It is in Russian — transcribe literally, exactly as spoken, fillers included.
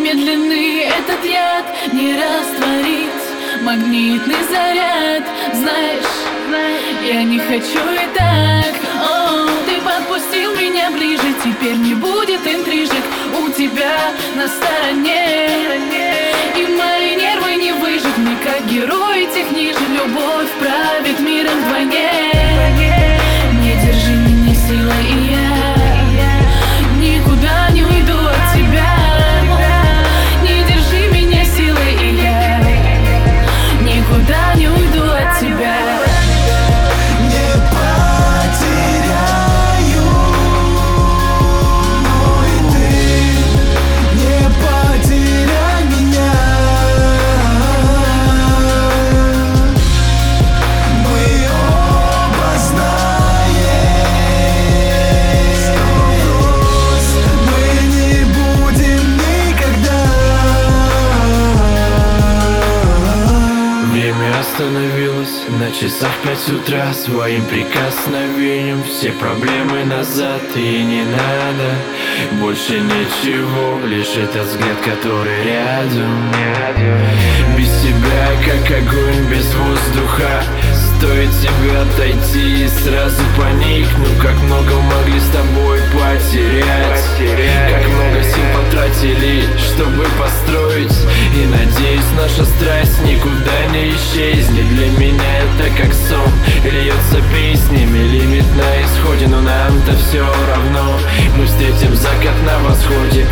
медленный этот яд не растворить. Магнитный заряд, знаешь, я не хочу и так. О, ты подпустил меня ближе, теперь не будет интрижек у тебя на стороне. И мои нервы не выжжены, как герои тех ниже. Любовь правит миром вдвойне. Не держи меня силой, и я никуда не уйду от тебя. Не держи меня силой, и я никуда не уйду от тебя. Не потеряю, но и ты не потеряй меня. Мы оба знаем, что мы не будем никогда. Время остановилось на часах пять утра. Своим прикосновением все проблемы назад. И не надо больше ничего, лишь этот взгляд, который рядом. Без тебя, как огонь без воздуха. Стоит тебе отойти и сразу поникну. Как много могли с тобой потерять, как много сил потратили, чтобы построить. И надеюсь, наша страсть никуда не исчезнет. Для меня это как сон, льется песнями. Лимит на исходе, но нам-то все равно. Мы встретим закат на восходе